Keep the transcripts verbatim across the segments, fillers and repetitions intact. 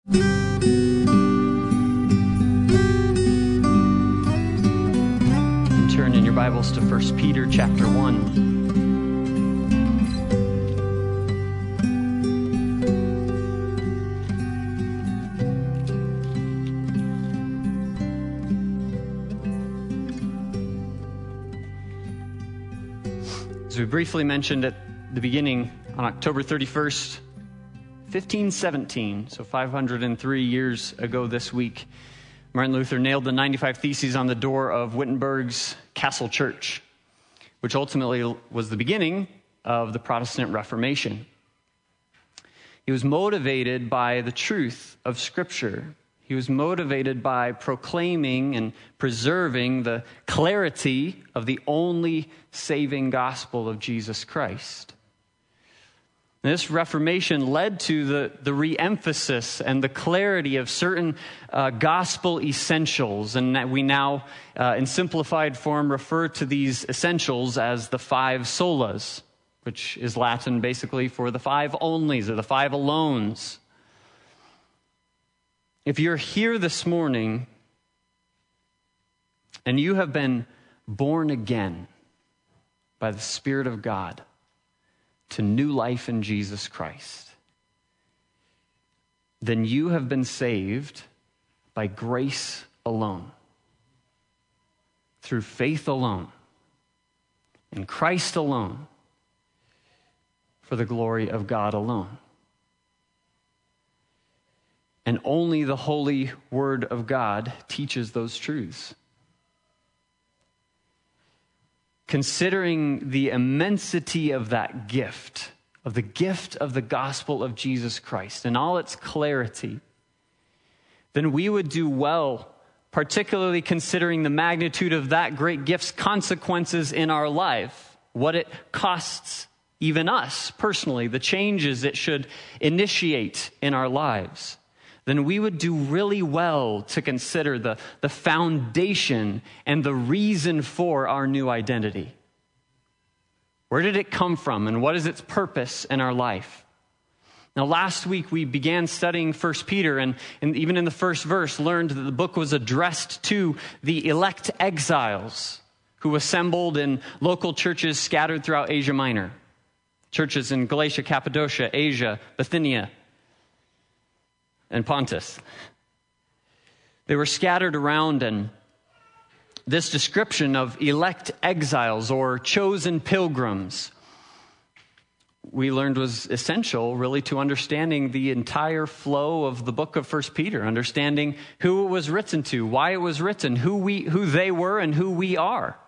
Turn in your Bibles to First Peter chapter one. As we briefly mentioned at the beginning, on October thirty-first, fifteen seventeen, so five hundred three years ago this week, Martin Luther nailed the ninety-five Theses on the door of Wittenberg's Castle Church, which ultimately was the beginning of the Protestant Reformation. He was motivated by the truth of Scripture. He was motivated by proclaiming and preserving the clarity of the only saving gospel of Jesus Christ. And this Reformation led to the, the re-emphasis and the clarity of certain uh, gospel essentials, and that we now, uh, in simplified form, refer to these essentials as the five solas, which is Latin basically for the five onlys or the five alones. If you're here this morning and you have been born again by the Spirit of God to new life in Jesus Christ, then you have been saved by grace alone, through faith alone, in Christ alone, for the glory of God alone. And only the holy Word of God teaches those truths. Considering the immensity of that gift, of the gift of the gospel of Jesus Christ and all its clarity, then we would do well, particularly considering the magnitude of that great gift's consequences in our life, what it costs even us personally, the changes it should initiate in our lives, then we would do really well to consider the, the foundation and the reason for our new identity. Where did it come from, and what is its purpose in our life? Now, last week we began studying First Peter, and, and even in the first verse learned that the book was addressed to the elect exiles who assembled in local churches scattered throughout Asia Minor. Churches in Galatia, Cappadocia, Asia, Bithynia, and Pontus. They were scattered around, and this description of elect exiles or chosen pilgrims, we learned was essential really to understanding the entire flow of the book of First Peter, understanding who it was written to, why it was written, who we who they were and who we are.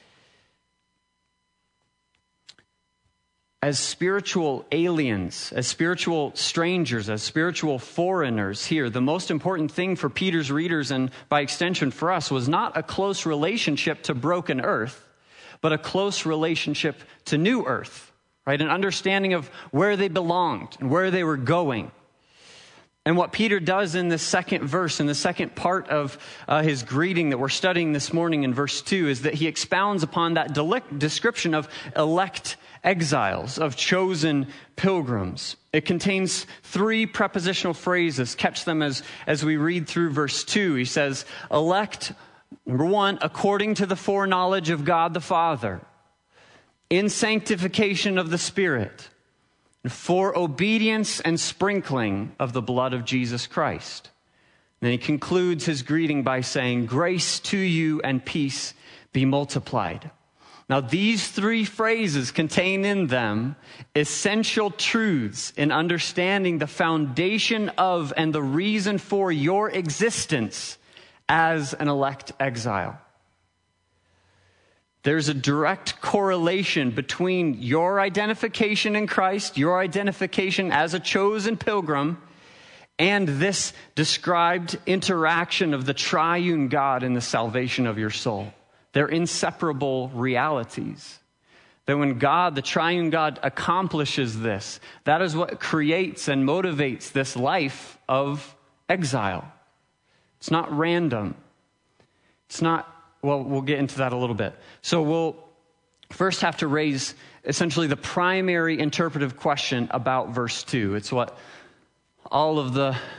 As spiritual aliens, as spiritual strangers, as spiritual foreigners here, the most important thing for Peter's readers, and by extension for us, was not a close relationship to broken earth, but a close relationship to new earth, right? An understanding of where they belonged and where they were going. And what Peter does in the second verse, in the second part of uh, his greeting that we're studying this morning in verse two, is that he expounds upon that delic- description of elect exiles, of chosen pilgrims. It contains three prepositional phrases. Catch them as, as we read through verse two. He says, elect, number one, according to the foreknowledge of God the Father, in sanctification of the Spirit, for obedience and sprinkling of the blood of Jesus Christ. And then he concludes his greeting by saying, grace to you and peace be multiplied. Now, these three phrases contain in them essential truths in understanding the foundation of and the reason for your existence as an elect exile. There's a direct correlation between your identification in Christ, your identification as a chosen pilgrim, and this described interaction of the triune God in the salvation of your soul. They're inseparable realities. That when God, the triune God, accomplishes this, that is what creates and motivates this life of exile. It's not random. It's not, well, we'll get into that a little bit. So we'll first have to raise essentially the primary interpretive question about verse two. It's what all of the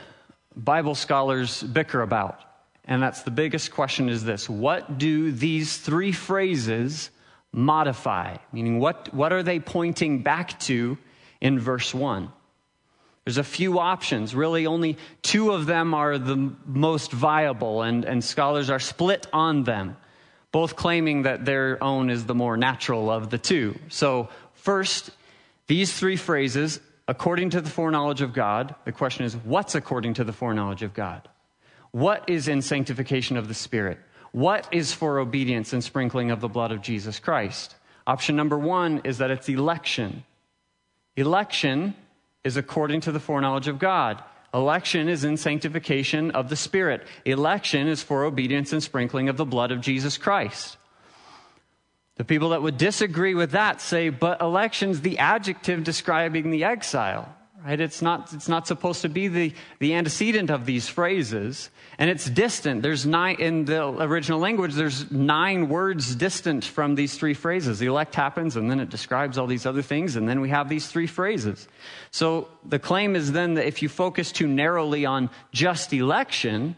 Bible scholars bicker about. And that's the biggest question is this: what do these three phrases modify? Meaning, what, what are they pointing back to in verse one? There's a few options. Really, only two of them are the most viable, and, and scholars are split on them, both claiming that their own is the more natural of the two. So, first, these three phrases, according to the foreknowledge of God. The question is, what's according to the foreknowledge of God? What is in sanctification of the Spirit? What is for obedience and sprinkling of the blood of Jesus Christ? Option number one is that it's election. Election is according to the foreknowledge of God. Election is in sanctification of the Spirit. Election is for obedience and sprinkling of the blood of Jesus Christ. The people that would disagree with that say, but election's the adjective describing the exile, right? It's not, it's not supposed to be the, the antecedent of these phrases, and it's distant. There's nine, in the original language, there's nine words distant from these three phrases. The elect happens, and then it describes all these other things, and then we have these three phrases. So the claim is then that if you focus too narrowly on just election,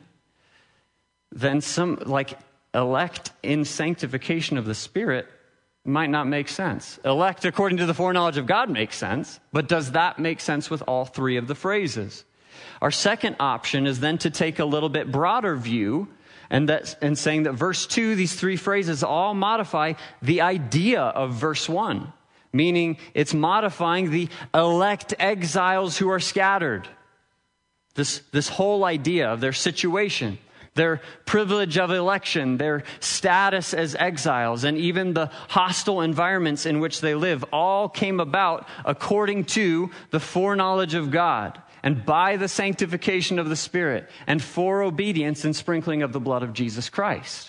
then some, like, elect in sanctification of the Spirit might not make sense. Elect according to the foreknowledge of God makes sense, but does that make sense with all three of the phrases? Our second option is then to take a little bit broader view and that and saying that verse two, these three phrases all modify the idea of verse one, meaning it's modifying the elect exiles who are scattered. This, this whole idea of their situation, their privilege of election, their status as exiles, and even the hostile environments in which they live all came about according to the foreknowledge of God and by the sanctification of the Spirit and for obedience and sprinkling of the blood of Jesus Christ.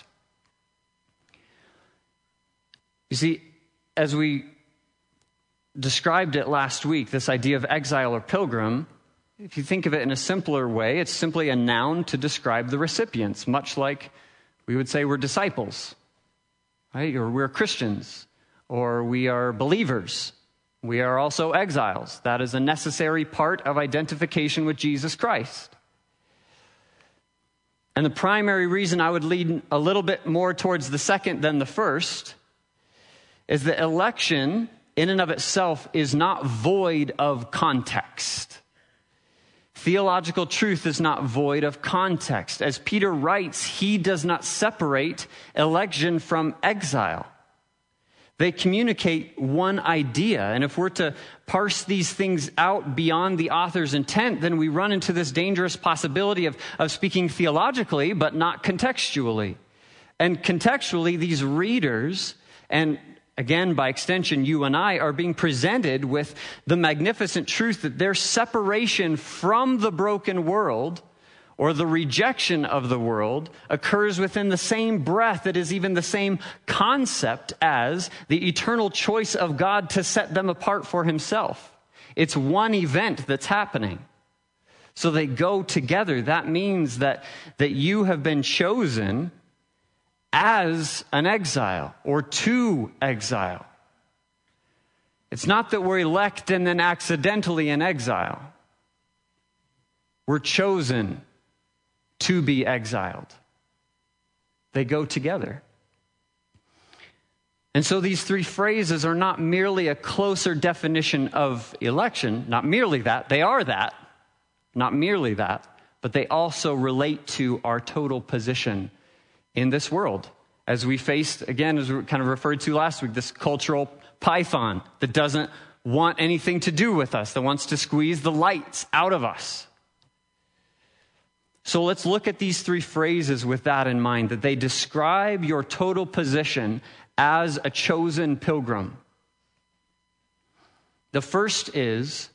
You see, as we described it last week, this idea of exile or pilgrim, if you think of it in a simpler way, it's simply a noun to describe the recipients, much like we would say we're disciples, right? Or we're Christians, or we are believers. We are also exiles. That is a necessary part of identification with Jesus Christ. And the primary reason I would lean a little bit more towards the second than the first is that election in and of itself is not void of context. Theological truth is not void of context. As Peter writes, he does not separate election from exile. They communicate one idea. And if we're to parse these things out beyond the author's intent, then we run into this dangerous possibility of, of speaking theologically, but not contextually. And contextually, these readers, and again, by extension, you and I, are being presented with the magnificent truth that their separation from the broken world or the rejection of the world occurs within the same breath that is even the same concept as the eternal choice of God to set them apart for himself. It's one event that's happening. So they go together. That means that, that you have been chosen as an exile or to exile. It's not that we're elect and then accidentally in exile. We're chosen to be exiled. They go together. And so these three phrases are not merely a closer definition of election, not merely that, they are that, not merely that, but they also relate to our total position in this world. As we faced, again, as we kind of referred to last week, this cultural python that doesn't want anything to do with us, that wants to squeeze the lights out of us. So let's look at these three phrases with that in mind, that they describe your total position as a chosen pilgrim. The first is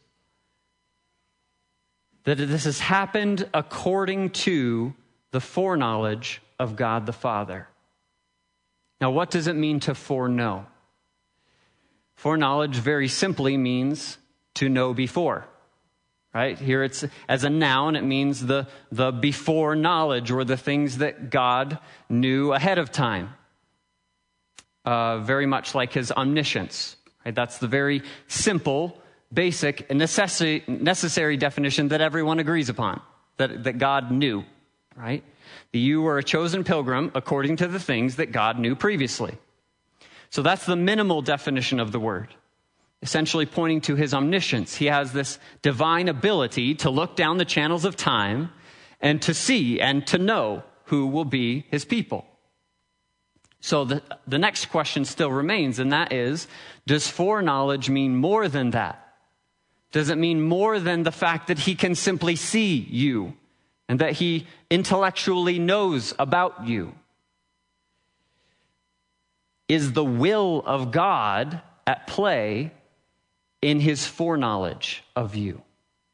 that this has happened according to the foreknowledge of God the Father. Now, what does it mean to foreknow? Foreknowledge very simply means to know before. Right? Here it's as a noun, it means the, the before knowledge or the things that God knew ahead of time. Uh, very much like his omniscience. Right? That's the very simple, basic, necessary, necessary definition that everyone agrees upon. that, that God knew, right? You were a chosen pilgrim according to the things that God knew previously. So that's the minimal definition of the word, essentially pointing to his omniscience. He has this divine ability to look down the channels of time and to see and to know who will be his people. So the, the next question still remains, and that is, does foreknowledge mean more than that? Does it mean more than the fact that he can simply see you and that he intellectually knows about you? Is the will of God at play in his foreknowledge of you?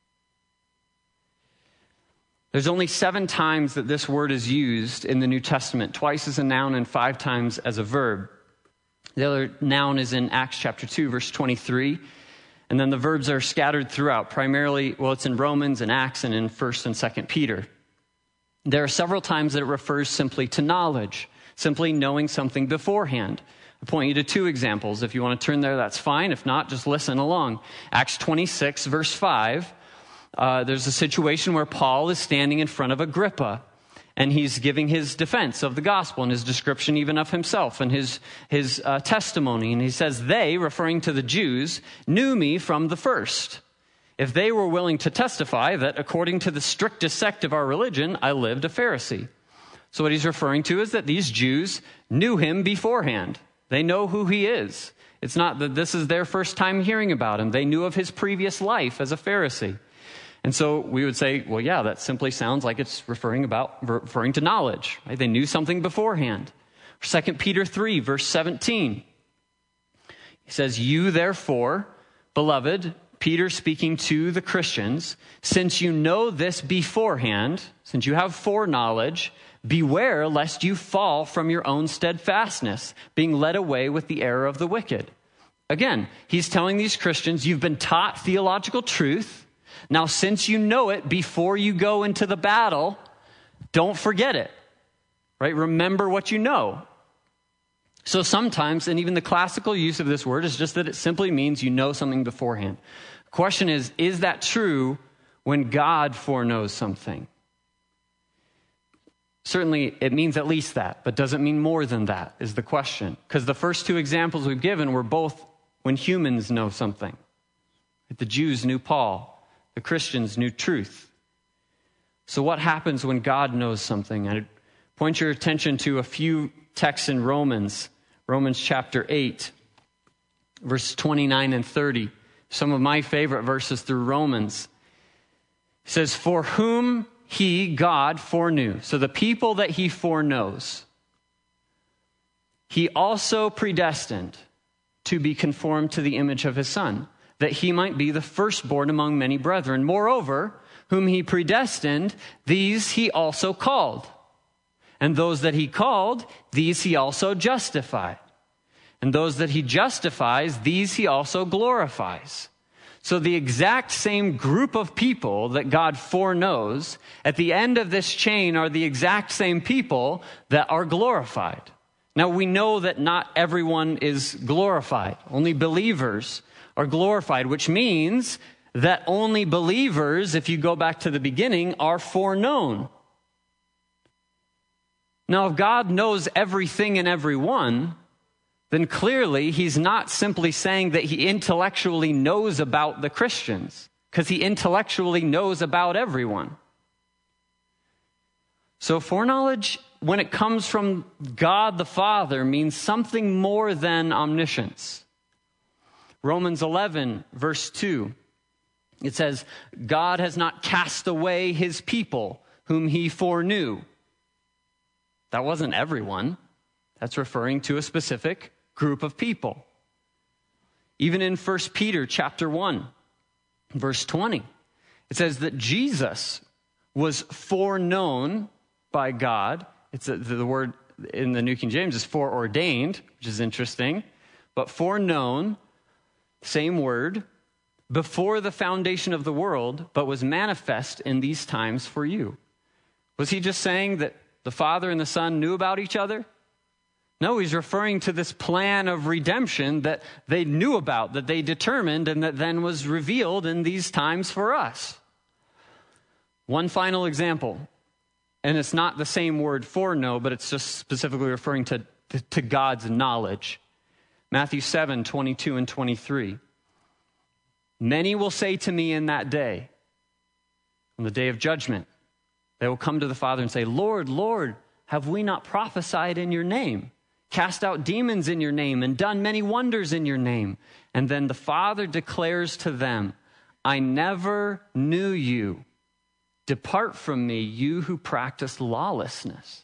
There's only seven times that this word is used in the New Testament, twice as a noun and five times as a verb. The other noun is in Acts chapter two, verse twenty-three. And then the verbs are scattered throughout, primarily, well, it's in Romans and Acts and in First and Second Peter. There are several times that it refers simply to knowledge, simply knowing something beforehand. I point you to two examples. If you want to turn there, that's fine. If not, just listen along. Acts twenty-six, verse five. Uh, there's a situation where Paul is standing in front of Agrippa, and he's giving his defense of the gospel and his description even of himself and his, his uh, testimony. And he says, they, referring to the Jews, knew me from the first. If they were willing to testify that according to the strictest sect of our religion, I lived a Pharisee. So what he's referring to is that these Jews knew him beforehand. They know who he is. It's not that this is their first time hearing about him. They knew of his previous life as a Pharisee. And so we would say, well, yeah, that simply sounds like it's referring about referring to knowledge. Right? They knew something beforehand. Second Peter three, verse seventeen. He says, you therefore, beloved, Peter speaking to the Christians, since you know this beforehand, since you have foreknowledge, beware lest you fall from your own steadfastness, being led away with the error of the wicked. Again, he's telling these Christians, you've been taught theological truth. Now, since you know it before you go into the battle, don't forget it, right? Remember what you know. So sometimes, and even the classical use of this word is just that it simply means you know something beforehand. The question is, is that true when God foreknows something? Certainly, it means at least that, but does it mean more than that is the question. Because the first two examples we've given were both when humans know something. The Jews knew Paul. The Christians knew truth. So what happens when God knows something? I'd point your attention to a few texts in Romans. Romans chapter eight, verses twenty-nine and thirty. Some of my favorite verses through Romans. It says, for whom he, God, foreknew. So the people that he foreknows, he also predestined to be conformed to the image of his Son, that he might be the firstborn among many brethren. Moreover, whom he predestined, these he also called. And those that he called, these he also justified. And those that he justifies, these he also glorifies. So the exact same group of people that God foreknows, at the end of this chain are the exact same people that are glorified. Now we know that not everyone is glorified. Only believers are glorified, which means that only believers, if you go back to the beginning, are foreknown. Now, if God knows everything and everyone, then clearly he's not simply saying that he intellectually knows about the Christians, because he intellectually knows about everyone. So foreknowledge, when it comes from God the Father, means something more than omniscience. Romans eleven, verse two, it says, God has not cast away his people whom he foreknew. That wasn't everyone. That's referring to a specific group of people. Even in First Peter chapter one, verse twenty, it says that Jesus was foreknown by God. It's a, the word in the New King James is foreordained, which is interesting, but foreknown, same word, before the foundation of the world, but was manifest in these times for you. Was he just saying that the Father and the Son knew about each other? No, he's referring to this plan of redemption that they knew about, that they determined, and that then was revealed in these times for us. One final example, and it's not the same word for know, but it's just specifically referring to, to, to God's knowledge. Matthew seven, twenty-two and twenty-three. Many will say to me in that day, on the day of judgment, they will come to the Father and say, Lord, Lord, have we not prophesied in your name, cast out demons in your name, and done many wonders in your name? And then the Father declares to them, I never knew you. Depart from me, you who practice lawlessness.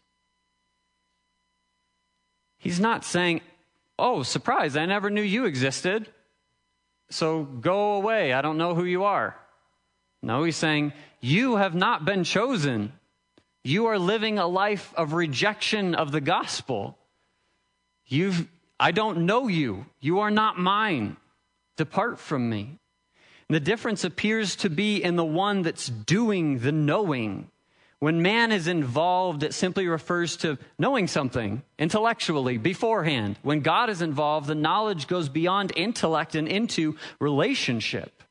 He's not saying, oh, surprise, I never knew you existed, so go away, I don't know who you are. No, he's saying, you have not been chosen. You are living a life of rejection of the gospel. You've, I don't know you. You are not mine. Depart from me. And the difference appears to be in the one that's doing the knowing. When man is involved, it simply refers to knowing something intellectually beforehand. When God is involved, the knowledge goes beyond intellect and into relationship.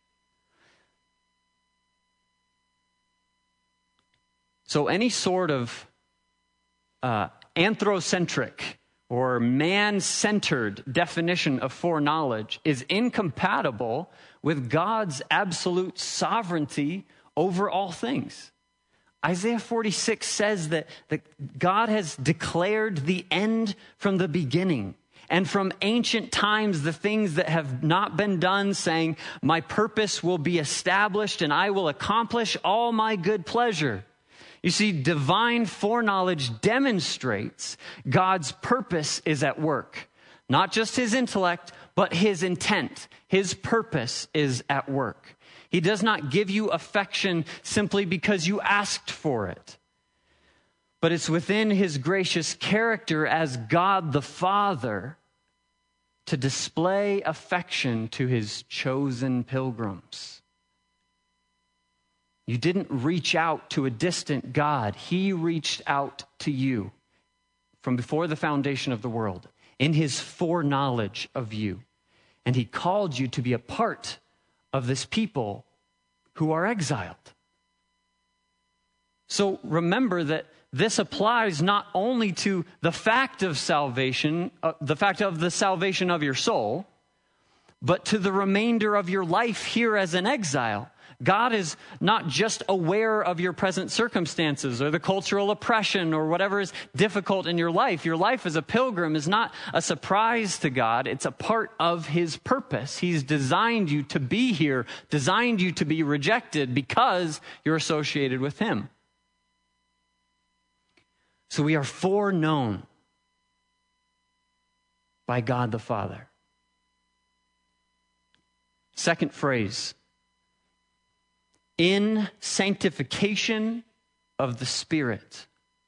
So any sort of uh, anthrocentric or man-centered definition of foreknowledge is incompatible with God's absolute sovereignty over all things. Isaiah forty-six says that, that God has declared the end from the beginning. And from ancient times, the things that have not been done, saying, my purpose will be established and I will accomplish all my good pleasure. You see, divine foreknowledge demonstrates God's purpose is at work. Not just his intellect, but his intent. His purpose is at work. He does not give you affection simply because you asked for it. But it's within his gracious character as God the Father to display affection to his chosen pilgrims. You didn't reach out to a distant God. He reached out to you from before the foundation of the world in his foreknowledge of you. And he called you to be a part of this people who are exiled. So remember that this applies not only to the fact of salvation, uh, the fact of the salvation of your soul, but to the remainder of your life here as an exile. God is not just aware of your present circumstances or the cultural oppression or whatever is difficult in your life. Your life as a pilgrim is not a surprise to God. It's a part of his purpose. He's designed you to be here, designed you to be rejected because you're associated with him. So we are foreknown by God the Father. Second phrase. In sanctification of the Spirit.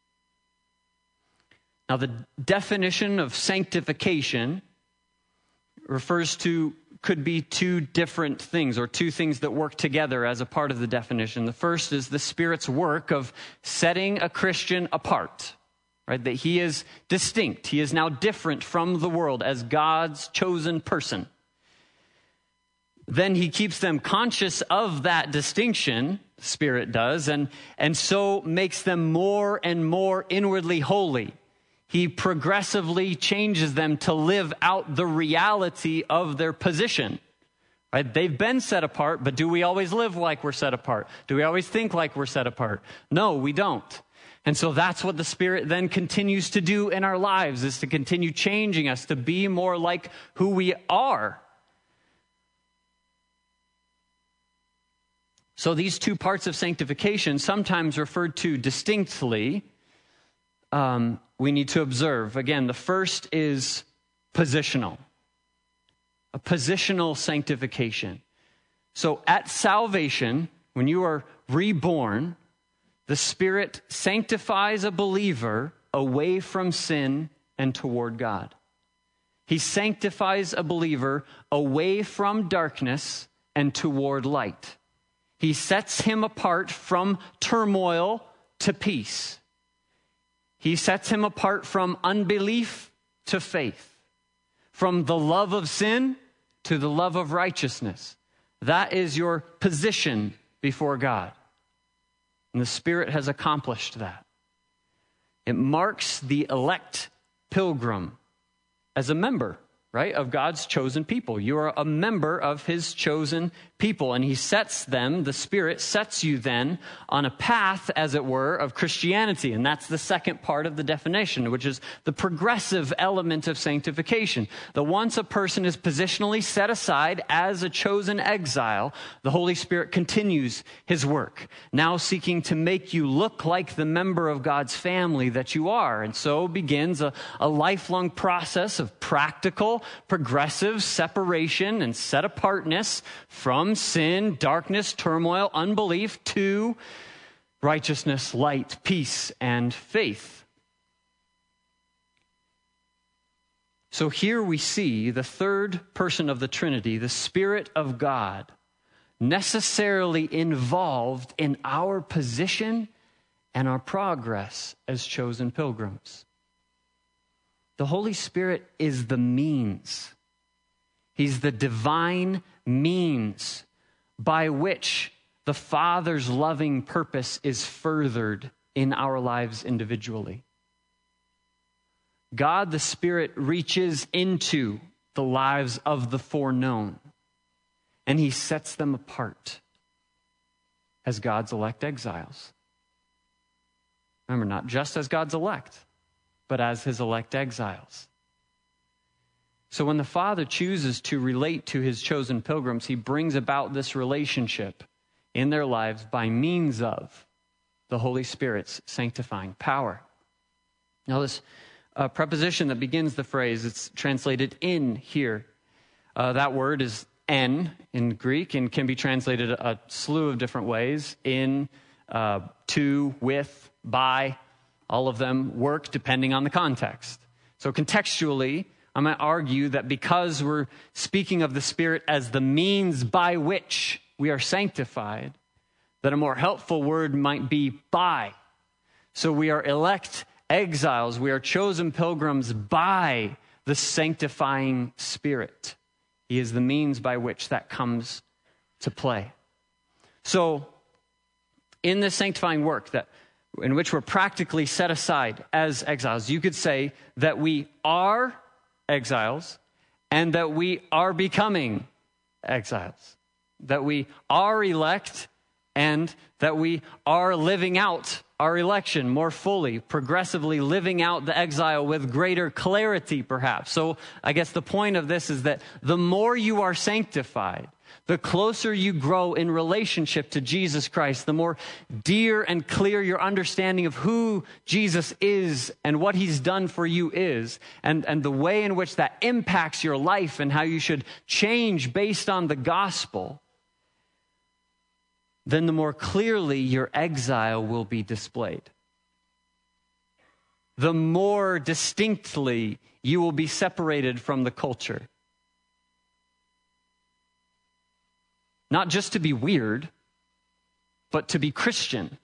Now, the definition of sanctification refers to, could be two different things or two things that work together as a part of the definition. The first is the Spirit's work of setting a Christian apart, right? That he is distinct. He is now different from the world as God's chosen person. Then he keeps them conscious of that distinction, the Spirit does, and, and so makes them more and more inwardly holy. He progressively changes them to live out the reality of their position. Right? They've been set apart, but do we always live like we're set apart? Do we always think like we're set apart? No, we don't. And so that's what the Spirit then continues to do in our lives, is to continue changing us to be more like who we are. So these two parts of sanctification, sometimes referred to distinctly, um, we need to observe. Again, the first is positional. A positional sanctification. So at salvation, when you are reborn, the Spirit sanctifies a believer away from sin and toward God. He sanctifies a believer away from darkness and toward light. He sets him apart from turmoil to peace. He sets him apart from unbelief to faith, from the love of sin to the love of righteousness. That is your position before God. And the Spirit has accomplished that. It marks the elect pilgrim as a member, right, of God's chosen people. You are a member of his chosen people, and he sets them, the Spirit sets you then on a path, as it were, of Christianity. And that's the second part of the definition, which is the progressive element of sanctification. The once a person is positionally set aside as a chosen exile, the Holy Spirit continues his work, now seeking to make you look like the member of God's family that you are. And so begins a, a lifelong process of practical, progressive separation and set apartness from sin, darkness, turmoil, unbelief, to righteousness, light, peace, and faith. So here we see the third person of the Trinity, the Spirit of God, necessarily involved in our position and our progress as chosen pilgrims. The Holy Spirit is the means. He's the divine means by which the Father's loving purpose is furthered in our lives individually. God the Spirit reaches into the lives of the foreknown, and he sets them apart as God's elect exiles. Remember, not just as God's elect, but as his elect exiles. So when the Father chooses to relate to his chosen pilgrims, he brings about this relationship in their lives by means of the Holy Spirit's sanctifying power. Now this uh, preposition that begins the phrase, it's translated in here. Uh, that word is en in Greek and can be translated a slew of different ways. In, uh, to, with, by. All of them work depending on the context. So contextually, I'm going to argue that because we're speaking of the Spirit as the means by which we are sanctified, that a more helpful word might be by. So we are elect exiles. We are chosen pilgrims by the sanctifying Spirit. He is the means by which that comes to play. So in this sanctifying work that in which we're practically set aside as exiles, you could say that we are exiles and that we are becoming exiles, that we are elect and that we are living out our election more fully, progressively living out the exile with greater clarity, perhaps. So I guess the point of this is that the more you are sanctified, the closer you grow in relationship to Jesus Christ, the more dear and clear your understanding of who Jesus is and what he's done for you is, and, and the way in which that impacts your life and how you should change based on the gospel, then the more clearly your exile will be displayed. The more distinctly you will be separated from the culture. Not just to be weird, but to be Christian.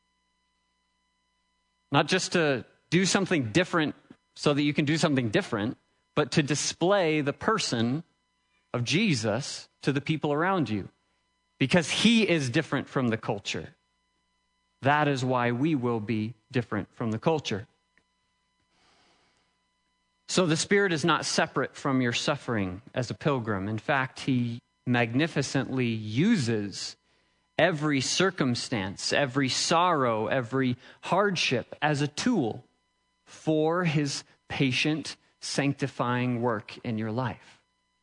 Not just to do something different so that you can do something different, but to display the person of Jesus to the people around you. Because he is different from the culture. That is why we will be different from the culture. So the Spirit is not separate from your suffering as a pilgrim. In fact, he magnificently uses every circumstance, every sorrow, every hardship as a tool for his patient, sanctifying work in your life.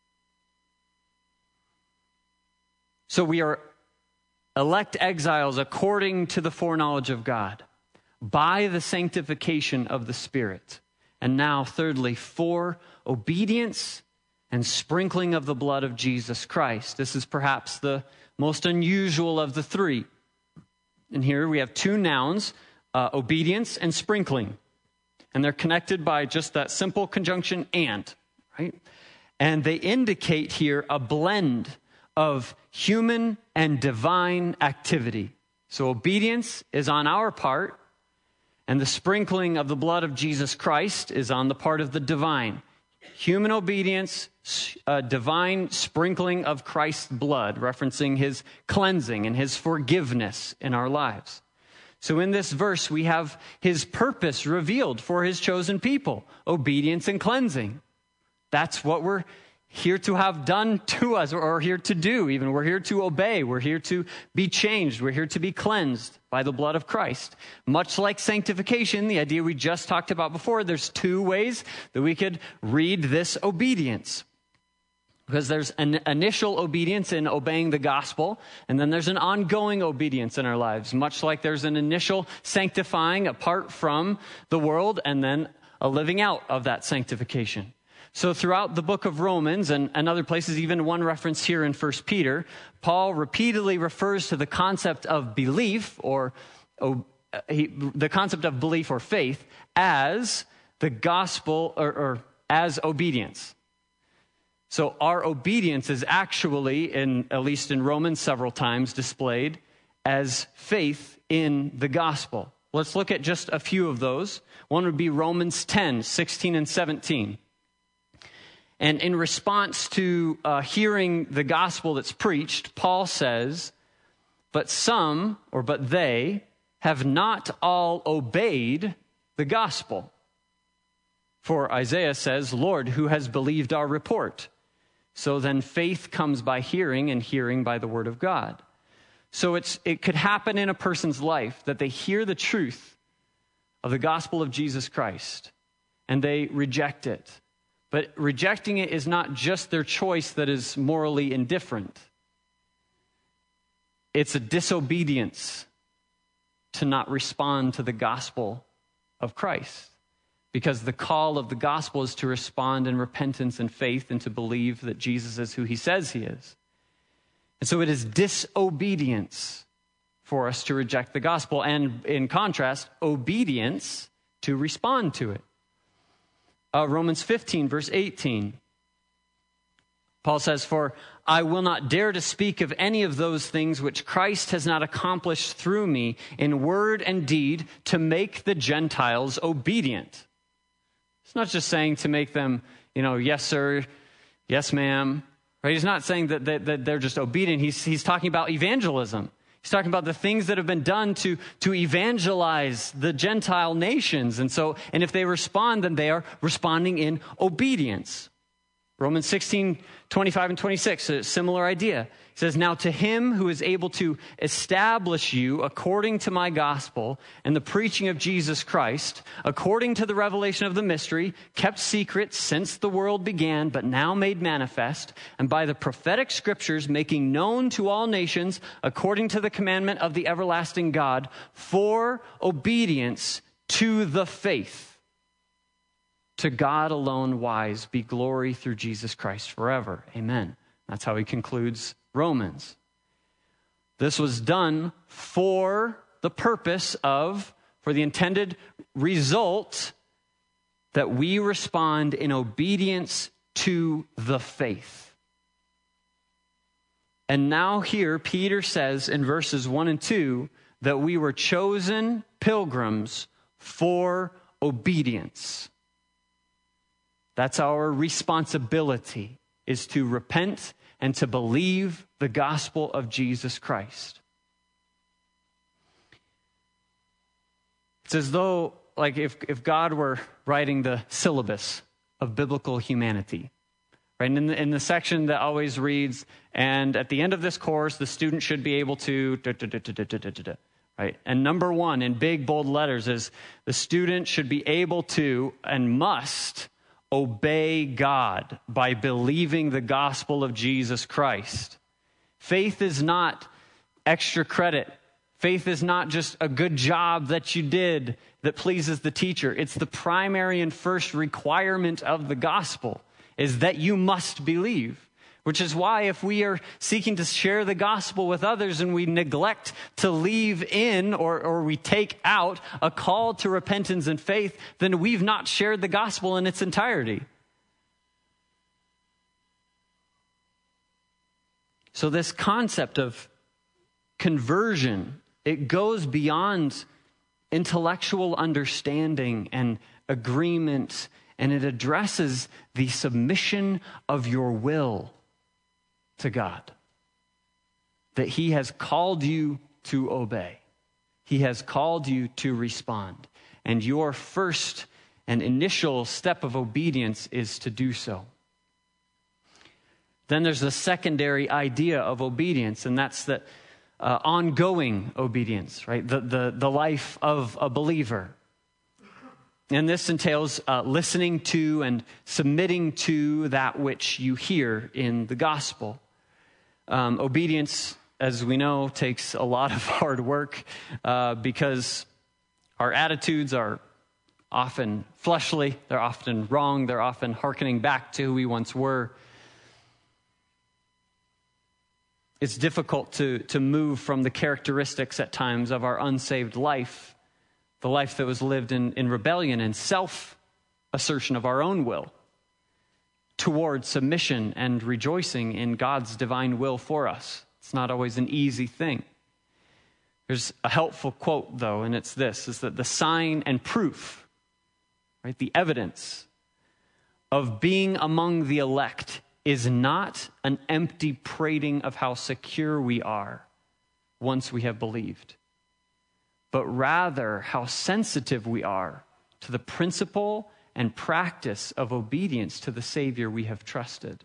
So we are elect exiles according to the foreknowledge of God, by the sanctification of the Spirit. And now, thirdly, for obedience and sprinkling of the blood of Jesus Christ. This is perhaps the most unusual of the three. And here we have two nouns, uh, obedience and sprinkling. And they're connected by just that simple conjunction and, right? And they indicate here a blend of human and divine activity. So obedience is on our part, and the sprinkling of the blood of Jesus Christ is on the part of the divine. Human obedience, uh, divine sprinkling of Christ's blood, referencing his cleansing and his forgiveness in our lives. So in this verse, we have his purpose revealed for his chosen people, obedience and cleansing. That's what we're here to have done to us, or here to do even. We're here to obey. We're here to be changed. We're here to be cleansed by the blood of Christ. Much like sanctification, the idea we just talked about before, there's two ways that we could read this obedience. Because there's an initial obedience in obeying the gospel, and then there's an ongoing obedience in our lives, much like there's an initial sanctifying apart from the world, and then a living out of that sanctification. So throughout the book of Romans and, and other places, even one reference here in First Peter, Paul repeatedly refers to the concept of belief, or oh, he, the concept of belief or faith, as the gospel, or, or as obedience. So our obedience is actually, in at least in Romans several times, displayed as faith in the gospel. Let's look at just a few of those. One would be Romans ten, sixteen and seventeen. And in response to uh, hearing the gospel that's preached, Paul says, but some, or but they, have not all obeyed the gospel. For Isaiah says, Lord, who has believed our report? So then faith comes by hearing, and hearing by the word of God. So it's it could happen in a person's life that they hear the truth of the gospel of Jesus Christ, and they reject it. But rejecting it is not just their choice that is morally indifferent. It's a disobedience to not respond to the gospel of Christ. Because the call of the gospel is to respond in repentance and faith and to believe that Jesus is who he says he is. And so it is disobedience for us to reject the gospel, and in contrast, obedience to respond to it. Uh, Romans fifteen, verse eighteen. Paul says, for I will not dare to speak of any of those things which Christ has not accomplished through me in word and deed to make the Gentiles obedient. It's not just saying to make them, you know, yes, sir, yes, ma'am. Right? He's not saying that, that, that they're just obedient. He's, he's talking about evangelism. He's talking about the things that have been done to, to evangelize the Gentile nations. And so, and if they respond, then they are responding in obedience. Romans sixteen, twenty-five and twenty-six, a similar idea. It says, now to him who is able to establish you according to my gospel and the preaching of Jesus Christ, according to the revelation of the mystery, kept secret since the world began, but now made manifest, and by the prophetic scriptures making known to all nations, according to the commandment of the everlasting God, for obedience to the faith. To God alone wise be glory through Jesus Christ forever. Amen. That's how he concludes Romans. This was done for the purpose of, for the intended result, that we respond in obedience to the faith. And now here, Peter says in verses one and two that we were chosen pilgrims for obedience. That's our responsibility, is to repent and to believe the gospel of Jesus Christ. It's as though, like, if, if God were writing the syllabus of biblical humanity, right? And in the, in the section that always reads, and at the end of this course, the student should be able to, da, da, da, da, da, da, da, right? And number one in big, bold letters is the student should be able to and must obey God by believing the gospel of Jesus Christ. Faith is not extra credit. Faith is not just a good job that you did that pleases the teacher. It's the primary and first requirement of the gospel, is that you must believe. Which is why if we are seeking to share the gospel with others and we neglect to leave in or, or we take out a call to repentance and faith, then we've not shared the gospel in its entirety. So this concept of conversion, it goes beyond intellectual understanding and agreement, and it addresses the submission of your will to God, that he has called you to obey. he has called you to respond. And your first and initial step of obedience is to do so. Then there's the secondary idea of obedience, and that's the uh, ongoing obedience, right? The, the, the life of a believer. And this entails uh, listening to and submitting to that which you hear in the gospel. Um, obedience, as we know, takes a lot of hard work uh, because our attitudes are often fleshly, they're often wrong, they're often hearkening back to who we once were. It's difficult to, to move from the characteristics at times of our unsaved life, the life that was lived in, in rebellion and self-assertion of our own will, towards submission and rejoicing in God's divine will for us. It's not always an easy thing. There's a helpful quote, though, and it's this, is that the sign and proof, right, the evidence of being among the elect is not an empty prating of how secure we are once we have believed, but rather how sensitive we are to the principle and practice of obedience to the Savior we have trusted.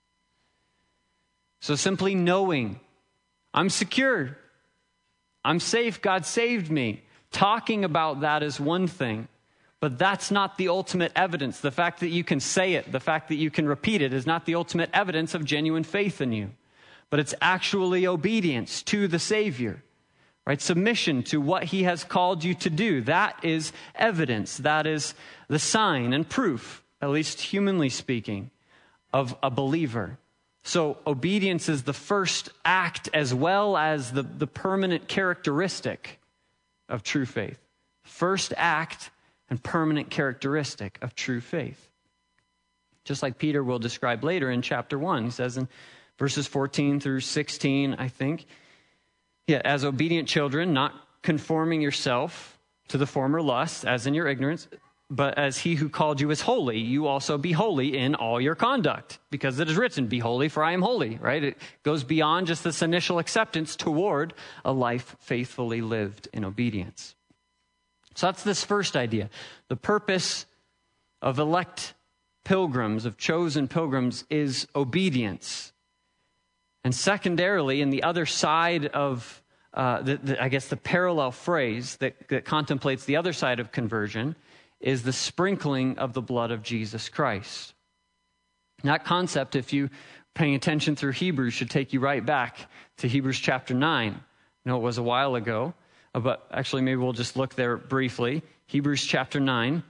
So simply knowing, I'm secure, I'm safe, God saved me, talking about that is one thing, but that's not the ultimate evidence. The fact that you can say it, the fact that you can repeat it is not the ultimate evidence of genuine faith in you, but it's actually obedience to the Savior. Right? Submission to what he has called you to do. That is evidence. That is the sign and proof, at least humanly speaking, of a believer. So obedience is the first act as well as the, the permanent characteristic of true faith. First act and permanent characteristic of true faith. Just like Peter will describe later in chapter one. He says in verses fourteen through sixteen, I think, Yeah, as obedient children, not conforming yourself to the former lusts, as in your ignorance, but as he who called you is holy, you also be holy in all your conduct. Because it is written, be holy, for I am holy, right? It goes beyond just this initial acceptance toward a life faithfully lived in obedience. So that's this first idea. The purpose of elect pilgrims, of chosen pilgrims, is obedience. And secondarily, in the other side of, uh, the, the, I guess, the parallel phrase that, that contemplates the other side of conversion is the sprinkling of the blood of Jesus Christ. That concept, if you paying attention through Hebrews, should take you right back to Hebrews chapter nine. I know it was a while ago, but actually maybe we'll just look there briefly. Hebrews chapter nine.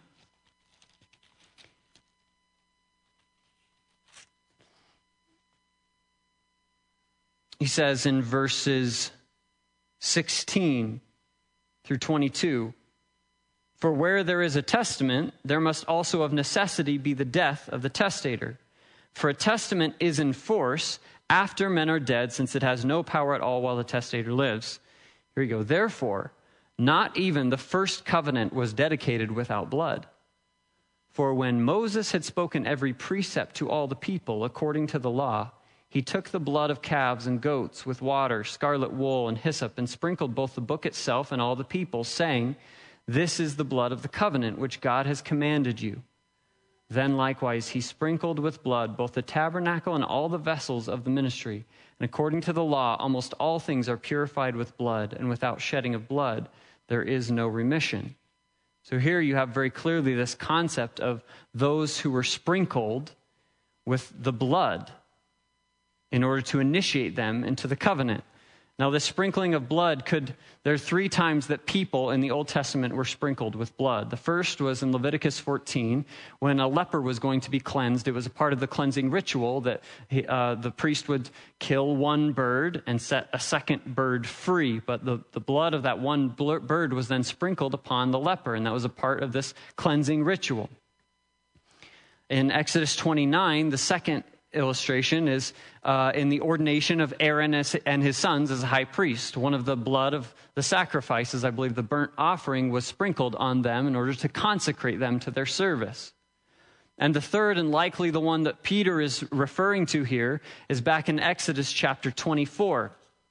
He says in verses sixteen through twenty-two, for where there is a testament, there must also of necessity be the death of the testator. For a testament is in force after men are dead, since it has no power at all while the testator lives. Here we go. Therefore, not even the first covenant was dedicated without blood. For when Moses had spoken every precept to all the people according to the law, he took the blood of calves and goats with water, scarlet wool, and hyssop, and sprinkled both the book itself and all the people, saying, this is the blood of the covenant which God has commanded you. Then likewise he sprinkled with blood both the tabernacle and all the vessels of the ministry. And according to the law, almost all things are purified with blood, and without shedding of blood, there is no remission. So here you have very clearly this concept of those who were sprinkled with the blood in order to initiate them into the covenant. Now, the sprinkling of blood could, there are three times that people in the Old Testament were sprinkled with blood. The first was in Leviticus fourteen, when a leper was going to be cleansed. It was a part of the cleansing ritual that he, uh, the priest would kill one bird and set a second bird free. But the, the blood of that one bird was then sprinkled upon the leper, and that was a part of this cleansing ritual. In Exodus twenty-nine, the second illustration is uh, in the ordination of Aaron as, and his sons as a high priest. One of the blood of the sacrifices, I believe the burnt offering, was sprinkled on them in order to consecrate them to their service. And the third, and likely the one that Peter is referring to here, is back in Exodus chapter twenty-four.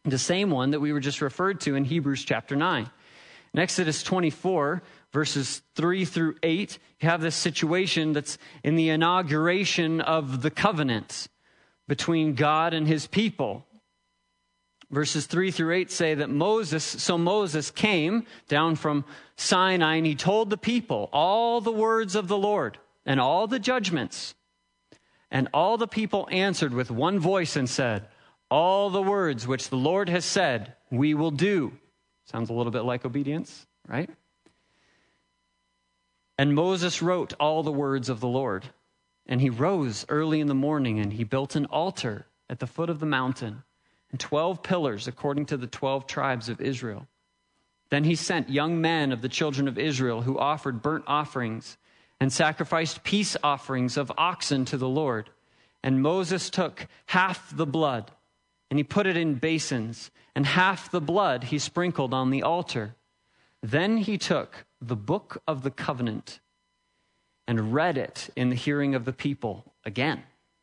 The same one that we were just referred to in Hebrews chapter nine. In Exodus twenty-four, verses three through eight, you have this situation that's in the inauguration of the covenant between God and his people. Verses three through eight say that Moses, so Moses came down from Sinai and he told the people all the words of the Lord and all the judgments. And all the people answered with one voice and said, all the words which the Lord has said, we will do. Sounds a little bit like obedience, right? And Moses wrote all the words of the Lord. And he rose early in the morning and he built an altar at the foot of the mountain and twelve pillars according to the twelve tribes of Israel. Then he sent young men of the children of Israel who offered burnt offerings and sacrificed peace offerings of oxen to the Lord. And Moses took half the blood and he put it in basins, and half the blood he sprinkled on the altar. Then he took the book of the covenant and read it in the hearing of the people again.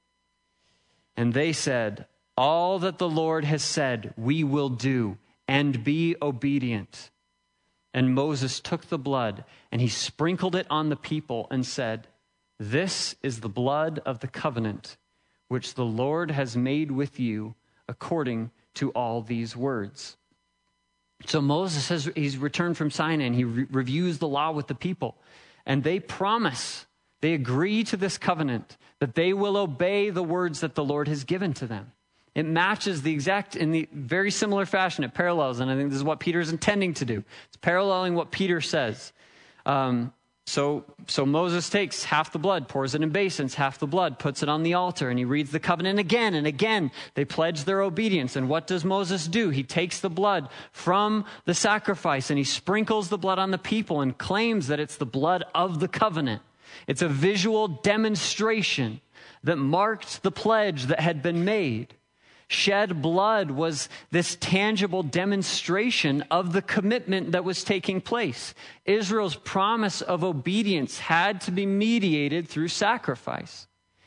And they said, all that the Lord has said, we will do, and be obedient. And Moses took the blood and he sprinkled it on the people and said, this is the blood of the covenant, which the Lord has made with you according to all these words. So Moses has, he's returned from Sinai and he re- reviews the law with the people. And they promise, they agree to this covenant that they will obey the words that the Lord has given to them. It matches the exact, in the very similar fashion, it parallels, and I think this is what Peter is intending to do. It's paralleling what Peter says. Um, so, so Moses takes half the blood, pours it in basins, half the blood, puts it on the altar, and he reads the covenant again and again. They pledge their obedience. And what does Moses do? He takes the blood from the sacrifice and he sprinkles the blood on the people and claims that it's the blood of the covenant. It's a visual demonstration that marked the pledge that had been made. Shed blood was this tangible demonstration of the commitment that was taking place. Israel's promise of obedience had to be mediated through sacrifice.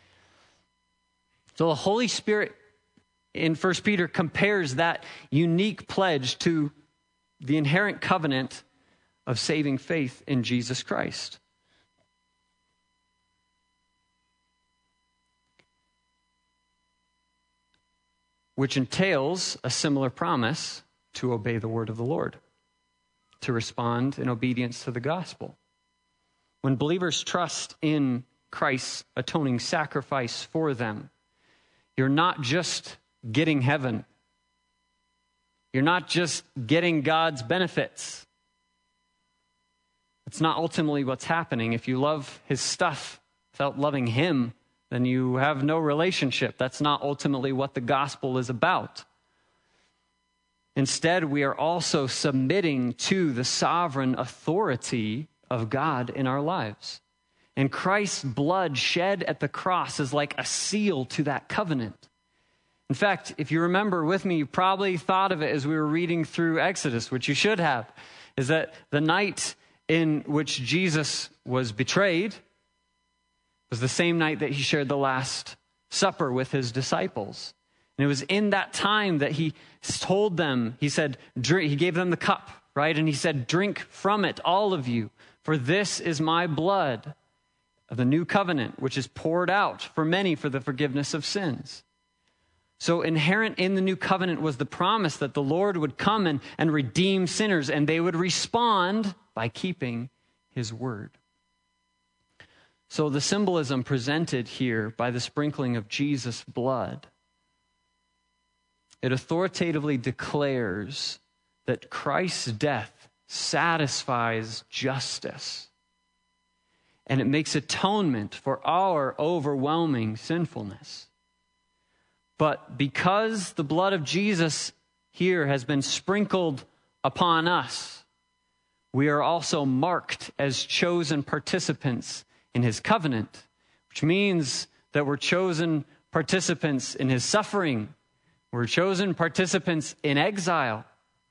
So the Holy Spirit in First Peter compares that unique pledge to the inherent covenant of saving faith in Jesus Christ. Which entails a similar promise to obey the word of the Lord, to respond in obedience to the gospel. When believers trust in Christ's atoning sacrifice for them, you're not just getting heaven. You're not just getting God's benefits. It's not ultimately what's happening. If you love his stuff without loving him, then you have no relationship. That's not ultimately what the gospel is about. Instead, we are also submitting to the sovereign authority of God in our lives. And Christ's blood shed at the cross is like a seal to that covenant. In fact, if you remember with me, you probably thought of it as we were reading through Exodus, which you should have, is that the night in which Jesus was betrayed was the same night that he shared the Last Supper with his disciples. And it was in that time that he told them, he said, drink, he gave them the cup, right? And he said, drink from it, all of you, for this is my blood of the new covenant, which is poured out for many for the forgiveness of sins. So inherent in the new covenant was the promise that the Lord would come and, and redeem sinners, and they would respond by keeping his word. So the symbolism presented here by the sprinkling of Jesus' blood, it authoritatively declares that Christ's death satisfies justice, and it makes atonement for our overwhelming sinfulness. But because the blood of Jesus here has been sprinkled upon us, we are also marked as chosen participants in his covenant, which means that we're chosen participants in his suffering. We're chosen participants in exile.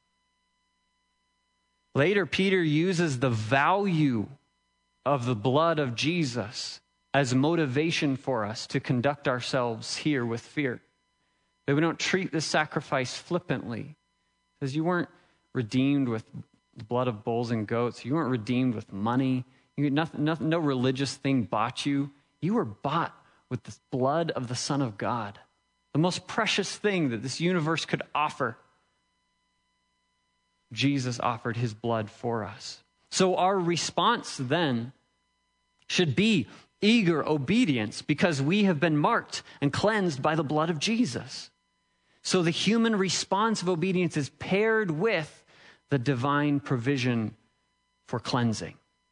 Later, Peter uses the value of the blood of Jesus as motivation for us to conduct ourselves here with fear. That we don't treat this sacrifice flippantly. Because you weren't redeemed with the blood of bulls and goats. You weren't redeemed with money. You, nothing, nothing, no religious thing bought you. You were bought with the blood of the Son of God. The most precious thing that this universe could offer. Jesus offered his blood for us. So our response then should be eager obedience because we have been marked and cleansed by the blood of Jesus. So the human response of obedience is paired with the divine provision for cleansing.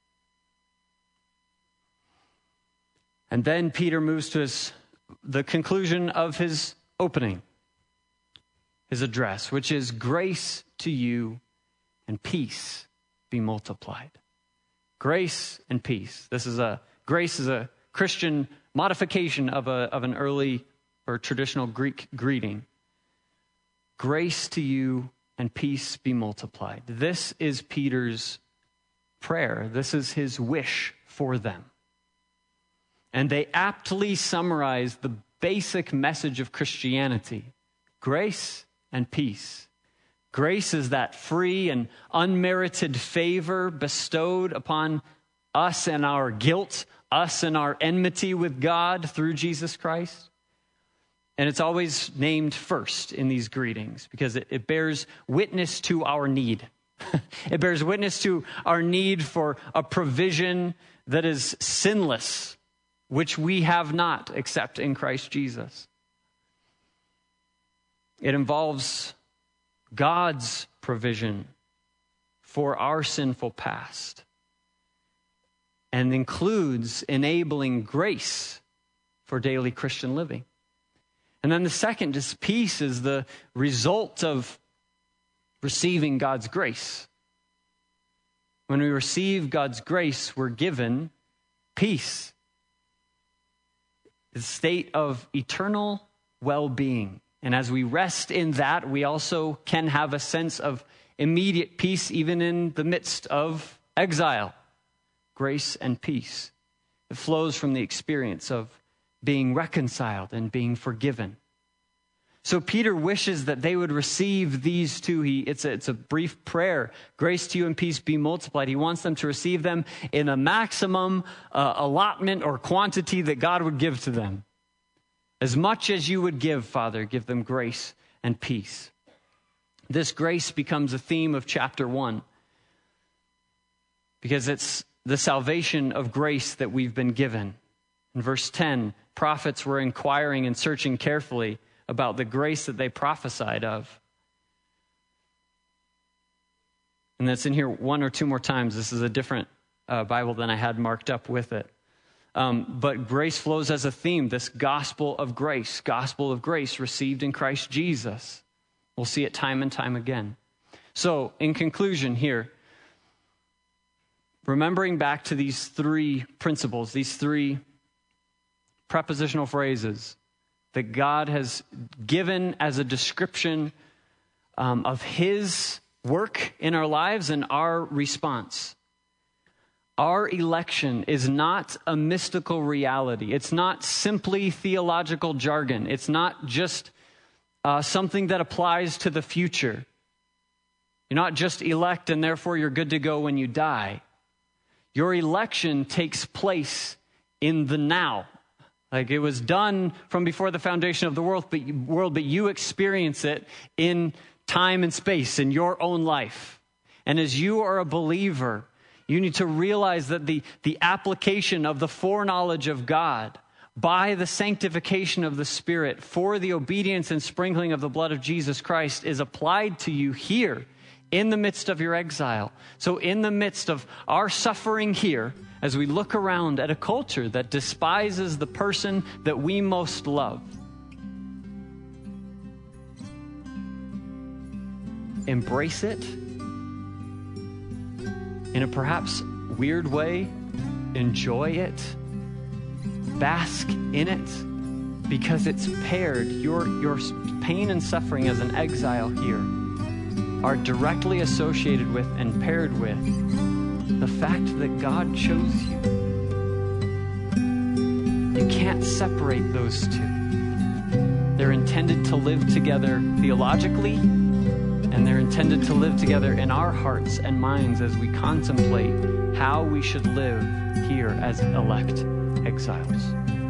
And then Peter moves to his, the conclusion of his opening, his address, which is grace to you and peace be multiplied. Grace and peace. This is a grace is a Christian modification of a of an early or traditional Greek greeting. Grace to you and peace be multiplied. This is Peter's prayer. This is his wish for them. And they aptly summarize the basic message of Christianity: grace and peace. Grace is that free and unmerited favor bestowed upon us and our guilt, us and our enmity with God through Jesus Christ. And it's always named first in these greetings because it, it bears witness to our need. It bears witness to our need for a provision that is sinless, which we have not except in Christ Jesus. It involves God's provision for our sinful past and includes enabling grace for daily Christian living. And then the second is peace is the result of receiving God's grace. When we receive God's grace, we're given peace. It's a state of eternal well-being. And as we rest in that, we also can have a sense of immediate peace even in the midst of exile. Grace and peace. It flows from the experience of being reconciled and being forgiven. So Peter wishes that they would receive these two. He, it's, a, it's a brief prayer. Grace to you and peace be multiplied. He wants them to receive them in a maximum uh, allotment or quantity that God would give to them. As much as you would give, Father, give them grace and peace. This grace becomes a theme of chapter one because it's the salvation of grace that we've been given. In verse ten, prophets were inquiring and searching carefully about the grace that they prophesied of. And that's in here one or two more times. This is a different uh, Bible than I had marked up with it. Um, but grace flows as a theme, this gospel of grace, gospel of grace received in Christ Jesus. We'll see it time and time again. So, in conclusion here, remembering back to these three principles, these three prepositional phrases that God has given as a description um, of his work in our lives and our response. Our election is not a mystical reality. It's not simply theological jargon. It's not just uh, something that applies to the future. You're not just elect and therefore you're good to go when you die. Your election takes place in the now. Like it was done from before the foundation of the world, but, world, but you experience it in time and space in your own life. And as you are a believer, you need to realize that the, the application of the foreknowledge of God by the sanctification of the Spirit for the obedience and sprinkling of the blood of Jesus Christ is applied to you here in the midst of your exile. So in the midst of our suffering here, as we look around at a culture that despises the person that we most love, embrace it in a perhaps weird way, enjoy it, bask in it, because it's paired. Your, your pain and suffering as an exile here are directly associated with and paired with the fact that God chose you. You can't separate those two. They're intended to live together theologically, and they're intended to live together in our hearts and minds as we contemplate how we should live here as elect exiles.